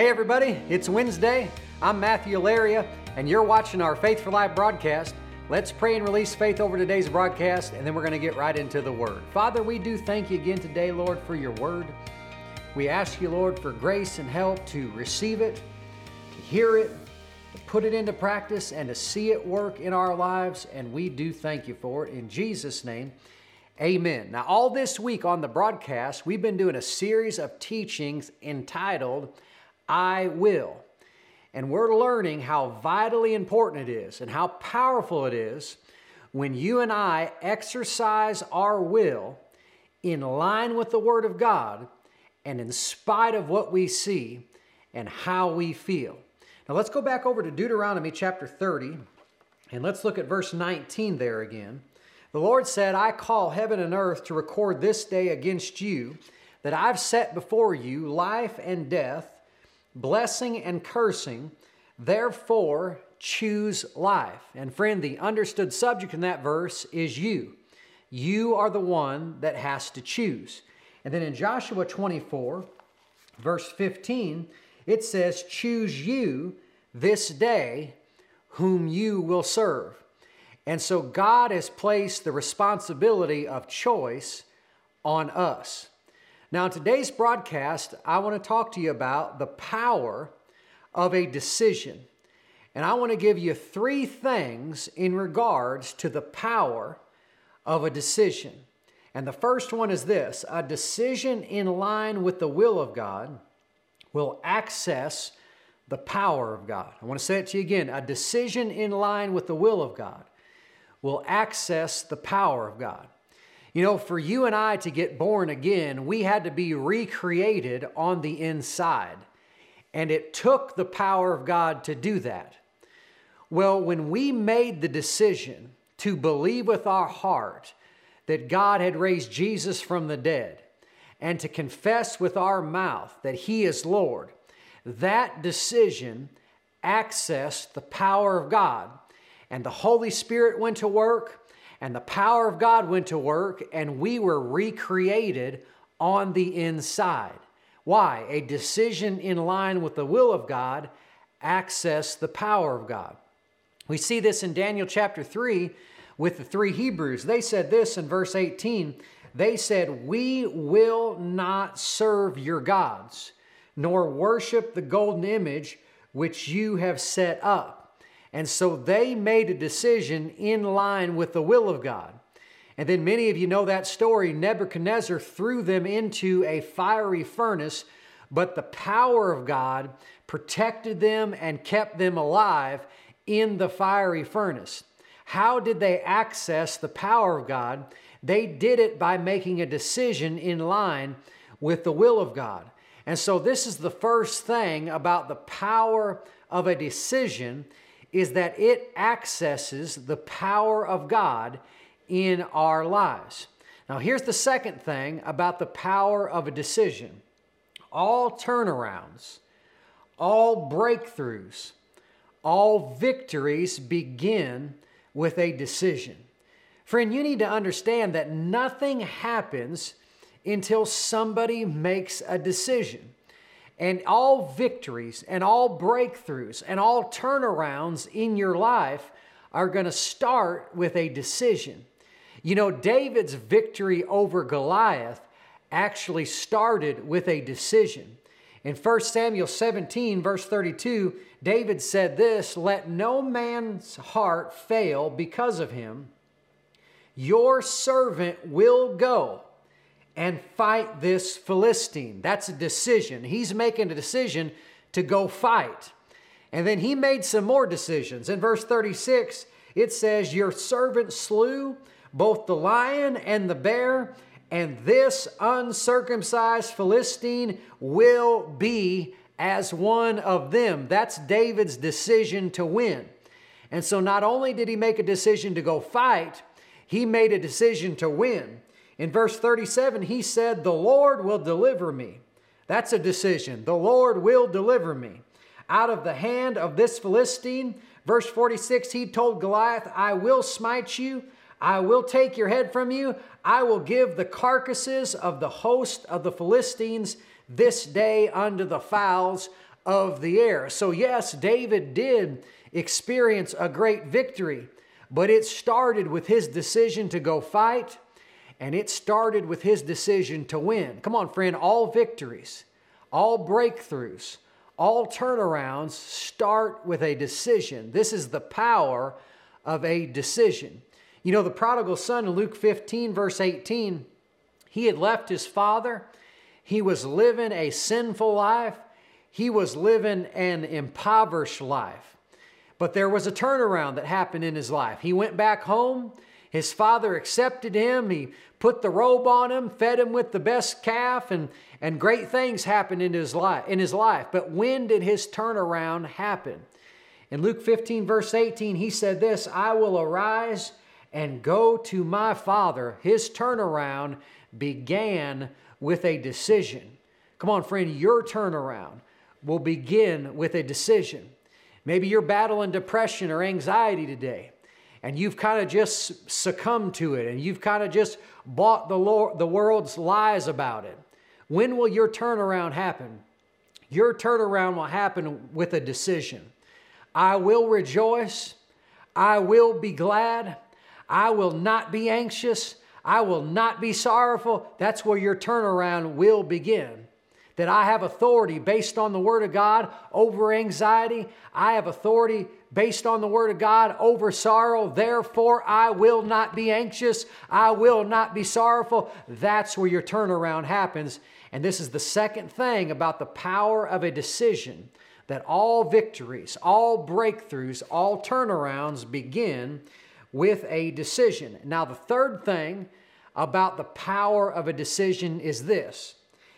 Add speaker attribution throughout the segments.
Speaker 1: Hey everybody, it's Wednesday. I'm Matthew Alaria, and you're watching our Faith for Life broadcast. Let's pray and release faith over today's broadcast, and then we're going to get right into the Word. Father, we do thank you again today, Lord, for your Word. We ask you, Lord, for grace and help to receive it, to hear it, to put it into practice, and to see it work in our lives, and we do thank you for it. In Jesus' name, amen. Now, all this week on the broadcast, we've been doing a series of teachings entitled, I Will. And we're learning how vitally important it is and how powerful it is when you and I exercise our will in line with the Word of God and in spite of what we see and how we feel. Now let's go back over to Deuteronomy chapter 30 and let's look at verse 19 there again. The Lord said, I call heaven and earth to record this day against you that I've set before you life and death, blessing and cursing, therefore choose life. And friend, the understood subject in that verse is you. You are the one that has to choose. And then in Joshua 24, verse 15, it says, choose you this day whom you will serve. And so God has placed the responsibility of choice on us. Now, in today's broadcast, I want to talk to you about the power of a decision. And I want to give you three things in regards to the power of a decision. And the first one is this: a decision in line with the will of God will access the power of God. I want to say it to you again. A decision in line with the will of God will access the power of God. You know, for you and I to get born again, we had to be recreated on the inside. And it took the power of God to do that. Well, when we made the decision to believe with our heart that God had raised Jesus from the dead and to confess with our mouth that He is Lord, that decision accessed the power of God. And the Holy Spirit went to work, and the power of God went to work, and we were recreated on the inside. Why? A decision in line with the will of God accessed the power of God. We see this in Daniel chapter 3 with the three Hebrews. They said this in verse 18. They said, we will not serve your gods, nor worship the golden image which you have set up. And so they made a decision in line with the will of God. And then many of you know that story. Nebuchadnezzar threw them into a fiery furnace, but the power of God protected them and kept them alive in the fiery furnace. How did they access the power of God? They did it by making a decision in line with the will of God. And so this is the first thing about the power of a decision, is that it accesses the power of God in our lives. Now, here's the second thing about the power of a decision. All turnarounds, all breakthroughs, all victories begin with a decision. Friend, you need to understand that nothing happens until somebody makes a decision. And all victories and all breakthroughs and all turnarounds in your life are going to start with a decision. You know, David's victory over Goliath actually started with a decision. In 1 Samuel 17, verse 32, David said this, let no man's heart fail because of him. Your servant will go and fight this Philistine. That's a decision. He's making a decision to go fight. And then he made some more decisions. In verse 36, it says, your servant slew both the lion and the bear, and this uncircumcised Philistine will be as one of them. That's David's decision to win. And so not only did he make a decision to go fight, he made a decision to win. In verse 37, he said, the Lord will deliver me. That's a decision. The Lord will deliver me out of the hand of this Philistine. Verse 46, he told Goliath, I will smite you. I will take your head from you. I will give the carcasses of the host of the Philistines this day unto the fowls of the air. So yes, David did experience a great victory, but it started with his decision to go fight, and it started with his decision to win. Come on, friend, all victories, all breakthroughs, all turnarounds start with a decision. This is the power of a decision. You know, the prodigal son in Luke 15, verse 18, he had left his father. He was living a sinful life. He was living an impoverished life. But there was a turnaround that happened in his life. He went back home. His father accepted him. He put the robe on him, fed him with the best calf, and great things happened in his life. But when did his turnaround happen? In Luke 15, verse 18, he said this, "I will arise and go to my father." His turnaround began with a decision. Come on, friend, your turnaround will begin with a decision. Maybe you're battling depression or anxiety today, and you've kind of just succumbed to it, and you've kind of just bought the world's lies about it. When will your turnaround happen? Your turnaround will happen with a decision. I will rejoice. I will be glad. I will not be anxious. I will not be sorrowful. That's where your turnaround will begin. That I have authority based on the Word of God over anxiety. I have authority based on the Word of God over sorrow. Therefore, I will not be anxious. I will not be sorrowful. That's where your turnaround happens. And this is the second thing about the power of a decision, that all victories, all breakthroughs, all turnarounds begin with a decision. Now, the third thing about the power of a decision is this.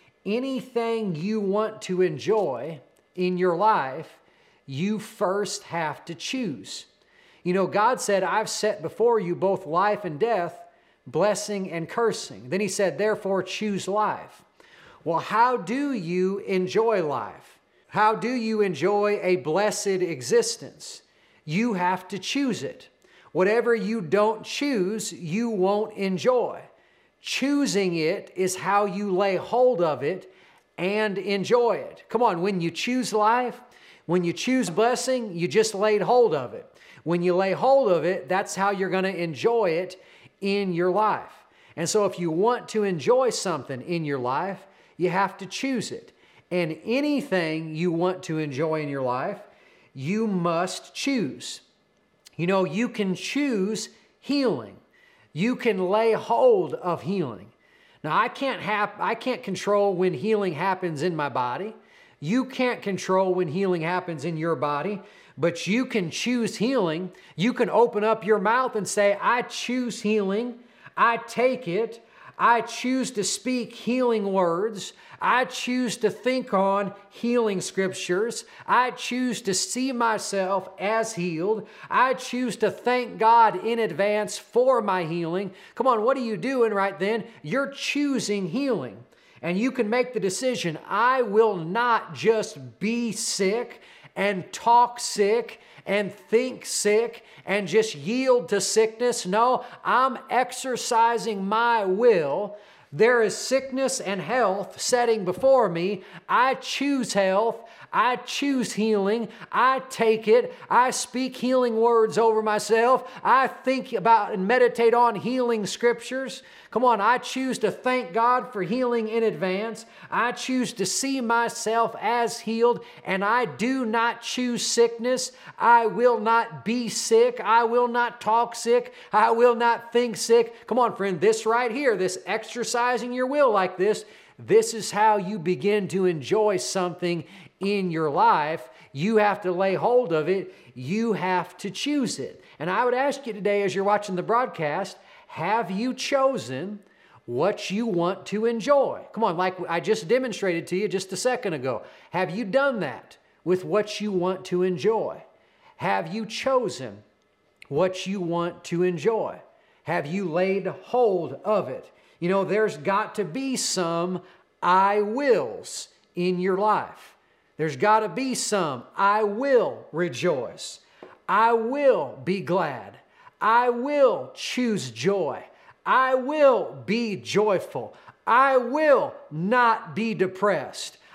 Speaker 1: Anything you want to enjoy in your life, you first have to choose. You know, God said, "I've set before you both life and death, blessing and cursing." Then he said, "Therefore choose life." Well, how do you enjoy life? How do you enjoy a blessed existence? You have to choose it. Whatever you don't choose, you won't enjoy. Choosing it is how you lay hold of it and enjoy it. Come on, when you choose life, when you choose blessing, you just laid hold of it. When you lay hold of it, that's how you're going to enjoy it in your life. And so if you want to enjoy something in your life, you have to choose it. And anything you want to enjoy in your life, you must choose. You know, you can choose healing. You can lay hold of healing. Now, I can't control when healing happens in my body. You can't control when healing happens in your body, but you can choose healing. You can open up your mouth and say, "I choose healing. I take it. I choose to speak healing words. I choose to think on healing scriptures. I choose to see myself as healed. I choose to thank God in advance for my healing." Come on, what are you doing right then? You're choosing healing. And you can make the decision, I will not just be sick and talk sick and think sick and just yield to sickness. No, I'm exercising my will. There is sickness and health setting before me. I choose health. I choose healing. I take it. I speak healing words over myself. I think about and meditate on healing scriptures. Come on, I choose to thank God for healing in advance. I choose to see myself as healed, and I do not choose sickness. I will not be sick. I will not talk sick. I will not think sick. Come on, friend, this right here, this exercising your will like this is how you begin to enjoy something in your life. You have to lay hold of it. You have to choose it. And I would ask you today, as you're watching the broadcast, have you chosen what you want to enjoy? Come on, like I just demonstrated to you just a second ago. Have you done that with what you want to enjoy? Have you chosen what you want to enjoy? Have you laid hold of it? You know, there's got to be some I wills in your life. There's got to be some I will rejoice. I will be glad. I will choose joy. I will be joyful. I will not be depressed.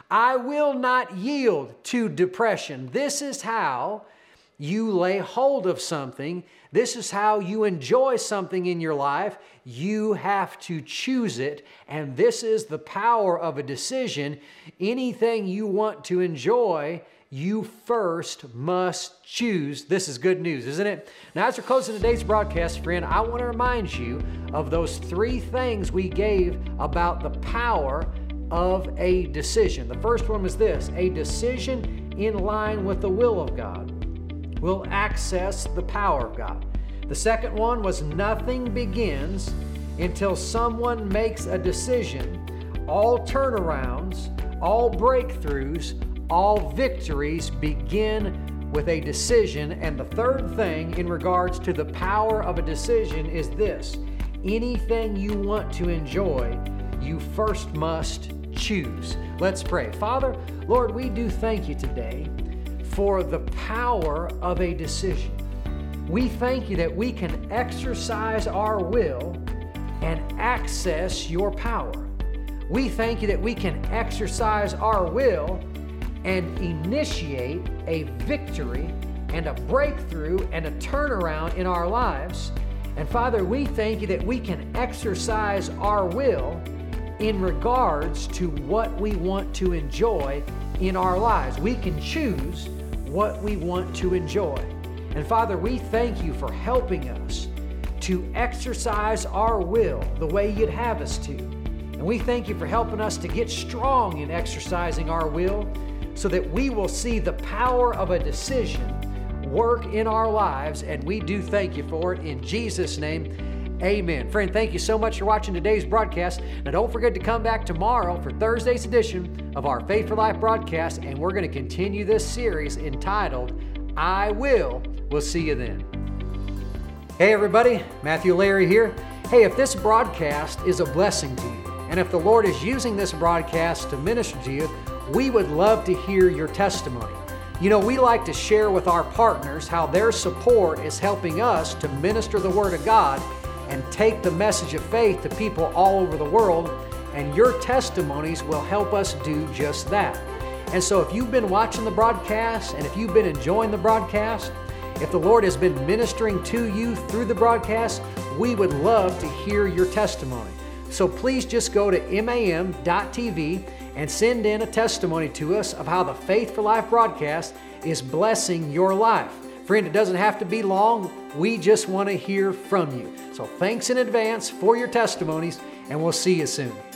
Speaker 1: I will not yield to depression. This is how you lay hold of something. This is how you enjoy something in your life. You have to choose it, and this is the power of a decision. Anything you want to enjoy, you first must choose. This is good news, isn't it? Now, as we're closing today's broadcast, friend, I want to remind you of those 3 things we gave about the power of a decision. The first one was this: a decision in line with the will of God will access the power of God. The second one was nothing begins until someone makes a decision. All turnarounds, all breakthroughs, all victories begin with a decision. And the third thing in regards to the power of a decision is this: anything you want to enjoy, you first must choose. Let's pray. Father, Lord, we do thank you today for the power of a decision. We thank you that we can exercise our will and access your power. We thank you that we can exercise our will and initiate a victory and a breakthrough and a turnaround in our lives. And Father, we thank you that we can exercise our will in regards to what we want to enjoy in our lives. We can choose what we want to enjoy. And Father, we thank you for helping us to exercise our will the way you'd have us to. And we thank you for helping us to get strong in exercising our will so that we will see the power of a decision work in our lives. And we do thank you for it in Jesus' name. Amen. Friend, thank you so much for watching today's broadcast. Now, don't forget to come back tomorrow for Thursday's edition of our Faith for Life broadcast, and we're going to continue this series entitled, I Will. We'll see you then. Hey everybody, Matthew Larry here. Hey, if this broadcast is a blessing to you, and if the Lord is using this broadcast to minister to you, we would love to hear your testimony. You know, we like to share with our partners how their support is helping us to minister the Word of God and take the message of faith to people all over the world, and your testimonies will help us do just that. And so if you've been watching the broadcast and if you've been enjoying the broadcast, if the Lord has been ministering to you through the broadcast, we would love to hear your testimony. So please just go to mam.tv and send in a testimony to us of how the Faith for Life broadcast is blessing your life. Friend, it doesn't have to be long. We just want to hear from you. So thanks in advance for your testimonies, and we'll see you soon.